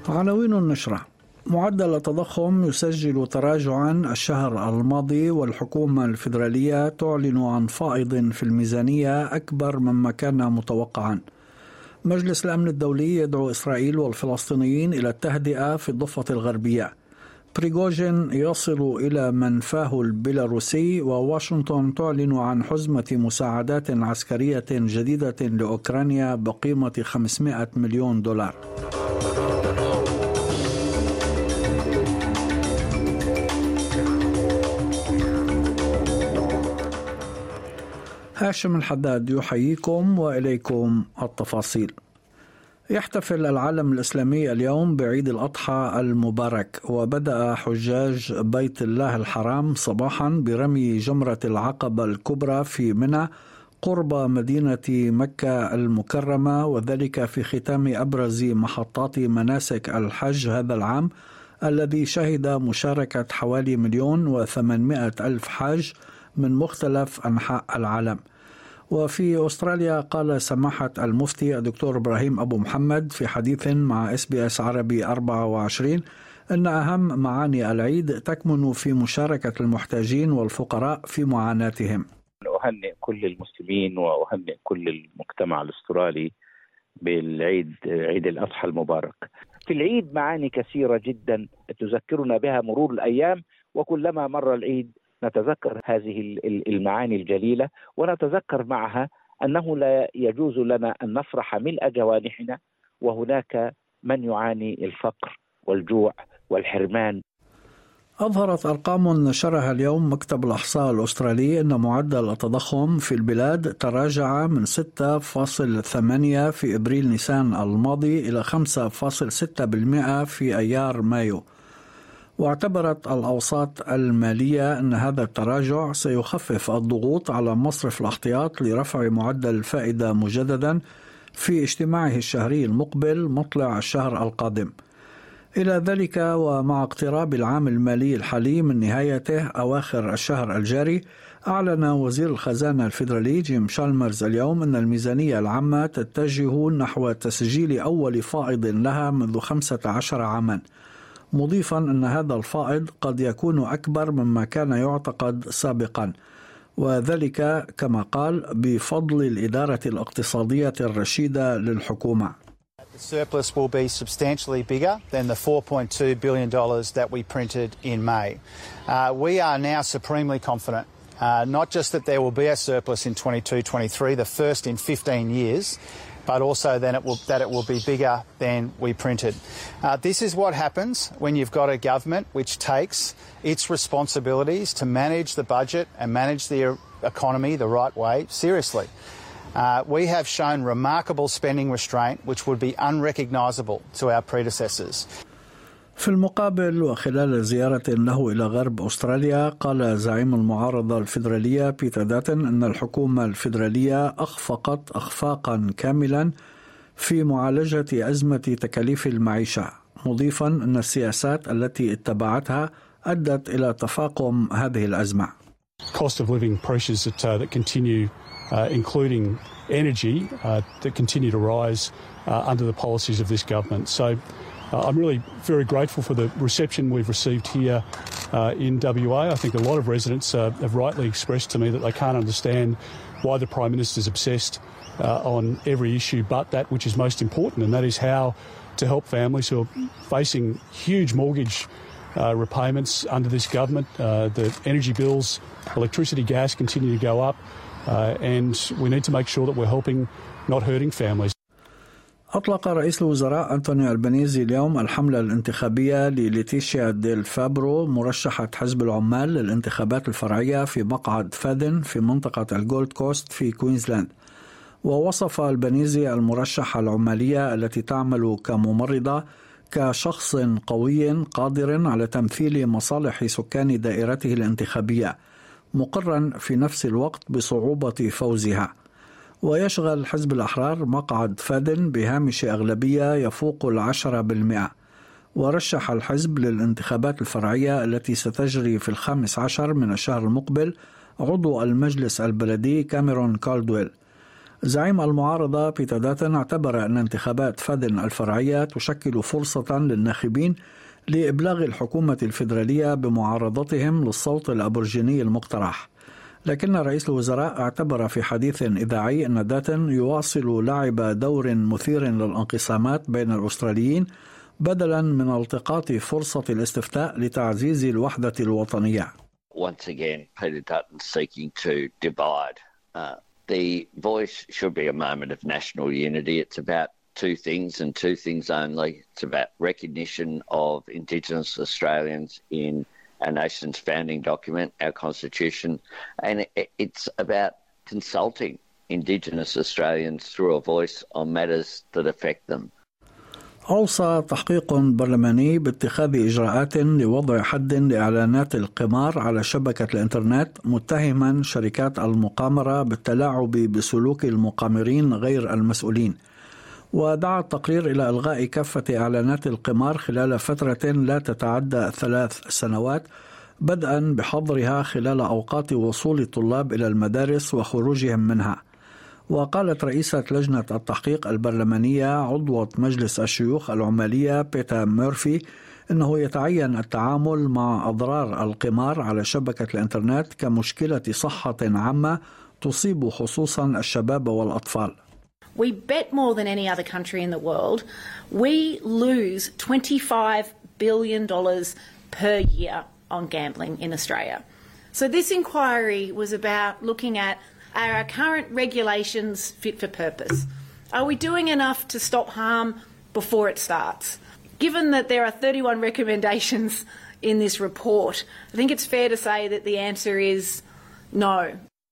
عناوين النشرة: معدل التضخم يسجل تراجعا الشهر الماضي، والحكومة الفيدرالية تعلن عن فائض في الميزانية أكبر مما كان متوقعا. مجلس الأمن الدولي يدعو إسرائيل والفلسطينيين إلى التهدئة في الضفة الغربية. بريغوجين يصل إلى منفاه البيلاروسي، وواشنطن تعلن عن حزمة مساعدات عسكرية جديدة لأوكرانيا بقيمة 500 مليون دولار. هاشم الحداد يحييكم وإليكم التفاصيل. يحتفل العالم الإسلامي اليوم بعيد الأضحى المبارك، وبدأ حجاج بيت الله الحرام صباحا برمي جمرة العقبة الكبرى في منى قرب مدينة مكة المكرمة، وذلك في ختام أبرز محطات مناسك الحج هذا العام الذي شهد مشاركة حوالي 1,800,000 حاج من مختلف أنحاء العالم. وفي أستراليا قال سماحة المفتي الدكتور إبراهيم أبو محمد في حديث مع SBS عربي 24 أن أهم معاني العيد تكمن في مشاركة المحتاجين والفقراء في معاناتهم. أهنئ كل المسلمين وأهنئ كل المجتمع الأسترالي بالعيد، عيد الأضحى المبارك. في العيد معاني كثيرة جدا تذكرنا بها مرور الأيام، وكلما مر العيد نتذكر هذه المعاني الجليلة، ونتذكر معها أنه لا يجوز لنا أن نفرح ملء جوانحنا وهناك من يعاني الفقر والجوع والحرمان. أظهرت أرقام نشرها اليوم مكتب الإحصاء الأسترالي أن معدل التضخم في البلاد تراجع من 6.8% في إبريل نيسان الماضي إلى 5.6% في أيار مايو. واعتبرت الأوساط المالية أن هذا التراجع سيخفف الضغوط على مصرف الاحتياط لرفع معدل الفائدة مجددا في اجتماعه الشهري المقبل مطلع الشهر القادم. إلى ذلك، ومع اقتراب العام المالي الحالي من نهايته أواخر الشهر الجاري، أعلن وزير الخزانة الفيدرالي جيم شالمرز اليوم أن الميزانية العامة تتجه نحو تسجيل أول فائض لها منذ 15 عاما، مضيفا أن هذا الفائض قد يكون أكبر مما كان يعتقد سابقا، وذلك كما قال بفضل الإدارة الاقتصادية الرشيدة للحكومة. The surplus will be substantially bigger than the $4.2 billion that we printed in May. We are now supremely confident, not just that there will be a surplus in 22-23, the first in 15 years, but also that it will be bigger than we printed. This is what happens when you've got a government which takes its responsibilities to manage the budget and manage the economy the right way seriously. We have shown remarkable spending restraint which would be unrecognisable to our predecessors. في المقابل، وخلال زيارة له إلى غرب أستراليا، قال زعيم المعارضة الفيدرالية بيتر داتن أن الحكومة الفيدرالية أخفقت إخفاقا كاملا في معالجة أزمة تكاليف المعيشة، مضيفا أن السياسات التي اتبعتها أدت إلى تفاقم هذه الأزمة. Cost of living pressures that continue, including energy, that continue to rise under the policies of this government. So I'm really very grateful for the reception we've received here in WA. I think a lot of residents have rightly expressed to me that they can't understand why the Prime Minister is obsessed on every issue but that which is most important, and that is how to help families who are facing huge mortgage repayments under this government. The energy bills, electricity, gas continue to go up, and we need to make sure that we're helping, not hurting families. أطلق رئيس الوزراء أنتوني ألبانيزي اليوم الحملة الانتخابية لليتيشيا ديل فابرو، مرشحة حزب العمال للانتخابات الفرعية في مقعد فادن في منطقة الجولد كوست في كوينزلاند. ووصف ألبانيزي المرشحة العمالية التي تعمل كممرضة كشخص قوي قادر على تمثيل مصالح سكان دائرته الانتخابية، مقرا في نفس الوقت بصعوبة فوزها. ويشغل حزب الأحرار مقعد فادن بهامش أغلبية يفوق 10%. ورشح الحزب للانتخابات الفرعية التي ستجري في 15 من الشهر المقبل عضو المجلس البلدي كاميرون كالدويل. زعيم المعارضة بيتر داتن اعتبر أن انتخابات فادن الفرعية تشكل فرصة للناخبين لإبلاغ الحكومة الفيدرالية بمعارضتهم للصوت الأبورجيني المقترح. لكن رئيس الوزراء اعتبر في حديث إذاعي أن داتن يواصل لعب دور مثير للانقسامات بين الأستراليين بدلا من التقاط فرصة الاستفتاء لتعزيز الوحدة الوطنية. Once again, Peter Dutton seeking to divide. The voice should be a moment of national unity. It's about two things and two things only. It's about recognition of Indigenous Australians in our nation's founding document, our Constitution, and it's about consulting Indigenous Australians through a voice on matters that affect them. أوصى تحقيق برلماني باتخاذ إجراءات لوضع حد لإعلانات القمار على شبكة الإنترنت، متهما شركات المقامرة بالتلاعب بسلوك المقامرين غير المسؤولين. ودعا التقرير إلى إلغاء كافة إعلانات القمار خلال فترة لا تتعدى 3 سنوات، بدءا بحظرها خلال أوقات وصول الطلاب إلى المدارس وخروجهم منها. وقالت رئيسة لجنة التحقيق البرلمانية عضوة مجلس الشيوخ العمالية بيتر مورفي إنه يتعين التعامل مع أضرار القمار على شبكة الإنترنت كمشكلة صحة عامة تصيب خصوصا الشباب والأطفال. We bet more than any other country in the world. We lose $25 billion per year on gambling in Australia. So this inquiry was about looking at, are our current regulations fit for purpose? Are we doing enough to stop harm before it starts? Given that there are 31 recommendations in this report, I think it's fair to say that the answer is no.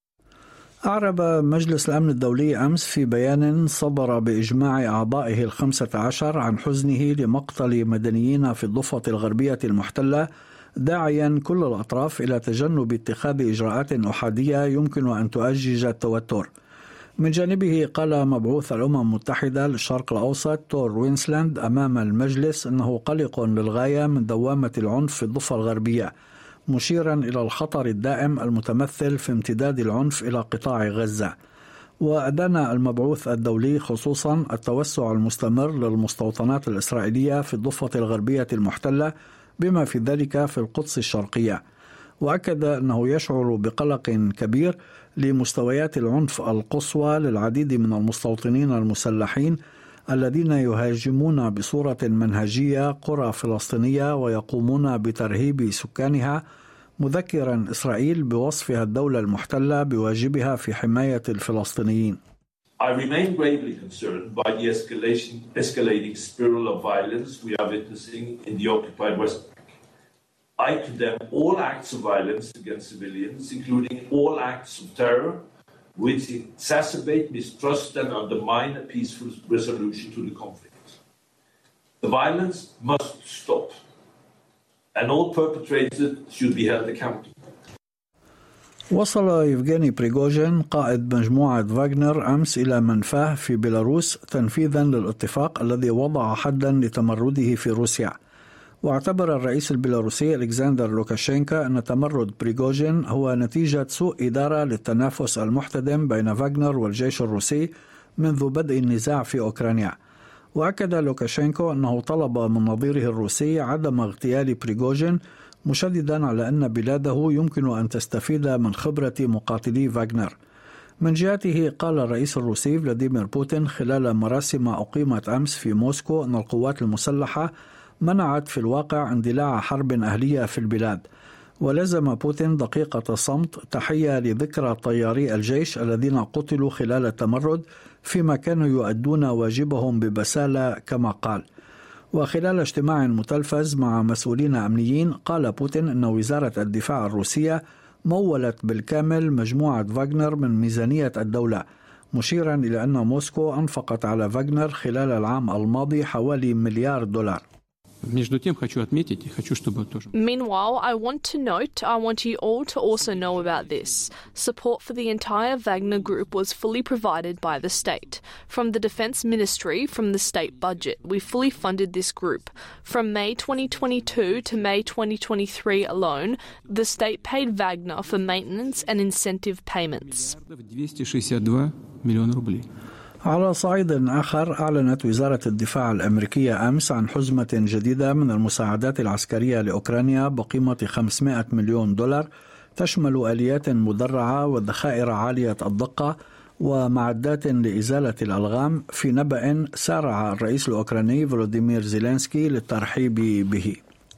أعرب مجلس الأمن الدولي أمس في بيان صدر بإجماع أعضائه 15 عن حزنه لمقتل مدنيين في الضفة الغربية المحتلة، داعيا كل الأطراف إلى تجنب اتخاذ إجراءات أحادية يمكن أن تؤجج التوتر. من جانبه قال مبعوث الأمم المتحدة للشرق الأوسط تور وينسلاند أمام المجلس أنه قلق للغاية من دوامة العنف في الضفة الغربية، مشيرا إلى الخطر الدائم المتمثل في امتداد العنف إلى قطاع غزة. وأدان المبعوث الدولي خصوصا التوسع المستمر للمستوطنات الإسرائيلية في الضفة الغربية المحتلة بما في ذلك في القدس الشرقية، وأكد أنه يشعر بقلق كبير لمستويات العنف القصوى للعديد من المستوطنين المسلحين الذين يهاجمون بصورة منهجية قرى فلسطينية ويقومون بترهيب سكانها، مذكرا إسرائيل بوصفها الدولة المحتلة بواجبها في حماية الفلسطينيين. I remain gravely concerned by the escalating spiral of violence we are witnessing in the occupied West Bank. I condemn all acts of violence against civilians, including all acts of terror, which exacerbate mistrust and undermine a peaceful resolution to the conflict. The violence must stop, and all perpetrators should be held accountable. وصل يفغاني بريغوجين قائد مجموعة فاغنر أمس إلى منفاه في بيلاروس تنفيذا للاتفاق الذي وضع حدا لتمرده في روسيا. واعتبر الرئيس البيلاروسي ألكسندر لوكاشينكا أن تمرد بريغوجين هو نتيجة سوء إدارة للتنافس المحتدم بين فاغنر والجيش الروسي منذ بدء النزاع في أوكرانيا. وأكد لوكاشينكو أنه طلب من نظيره الروسي عدم اغتيال بريغوجين، مشددا على أن بلاده يمكن أن تستفيد من خبرة مقاتلي فاغنر. من جهته قال الرئيس الروسي فلاديمير بوتين خلال مراسم أقيمت أمس في موسكو أن القوات المسلحة منعت في الواقع اندلاع حرب أهلية في البلاد. ولزم بوتين دقيقة صمت تحية لذكرى طياري الجيش الذين قتلوا خلال التمرد فيما كانوا يؤدون واجبهم ببسالة كما قال. وخلال اجتماع متلفز مع مسؤولين أمنيين قال بوتين أن وزارة الدفاع الروسية مولت بالكامل مجموعة فاغنر من ميزانية الدولة، مشيرا إلى أن موسكو أنفقت على فاغنر خلال العام الماضي حوالي $1 مليار. Meanwhile, I want you all to also know about this. Support for the entire Wagner Group was fully provided by the state. From the Defence Ministry, from the state budget, we fully funded this group. From May 2022 to May 2023 alone, the state paid Wagner for maintenance and incentive payments. على صعيد آخر، أعلنت وزارة الدفاع الأمريكية أمس عن حزمة جديدة من المساعدات العسكرية لأوكرانيا بقيمة $500 مليون، تشمل آليات مدرعة وذخائر عالية الدقة ومعدات لإزالة الألغام، في نبأ سارع الرئيس الأوكراني فولوديمير زيلينسكي للترحيب به.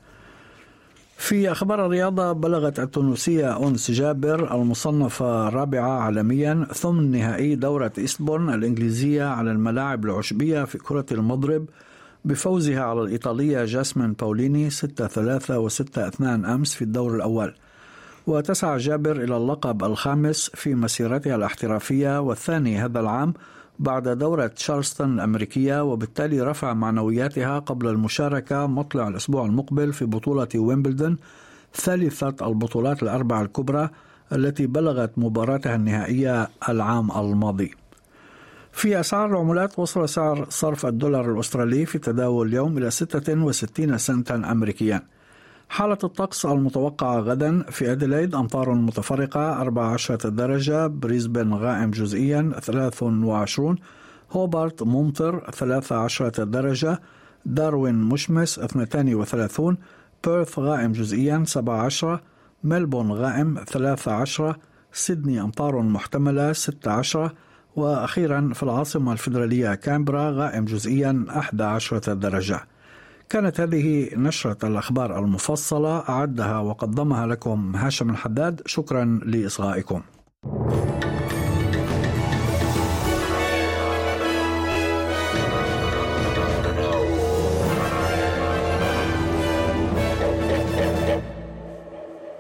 في أخبار الرياضة، بلغت التونسية أنس جابر المصنفة 4 عالميا ثمن نهائي دورة إستبون الإنجليزية على الملاعب العشبية في كرة المضرب بفوزها على الإيطالية جاسمين باوليني 6-3 و6-2 أمس في الدور الأول. وتسعى جابر إلى اللقب الخامس في مسيرتها الاحترافية والثاني هذا العام بعد دورة تشارلستون الأمريكية، وبالتالي رفع معنوياتها قبل المشاركة مطلع الأسبوع المقبل في بطولة ويمبلدون، ثالثة البطولات الأربع الكبرى التي بلغت مباراتها النهائية العام الماضي. في أسعار العملات، وصل سعر صرف الدولار الأسترالي في تداول اليوم إلى 66 سنتا أمريكيا. حالة الطقس المتوقعة غدا: في أديلايد أمطار متفرقة 14 درجة، بريسبن غائم جزئيا 23، هوبارت ممطر 13 درجة، داروين مشمس 32، بيرث غائم جزئيا 17، ملبون غائم 13، سيدني أمطار محتملة 16، وأخيرا في العاصمة الفيدرالية كامبرا غائم جزئيا 11 درجة. كانت هذه نشرة الأخبار المفصلة، أعدها وقدمها لكم هاشم الحداد. شكرا لإصغائكم.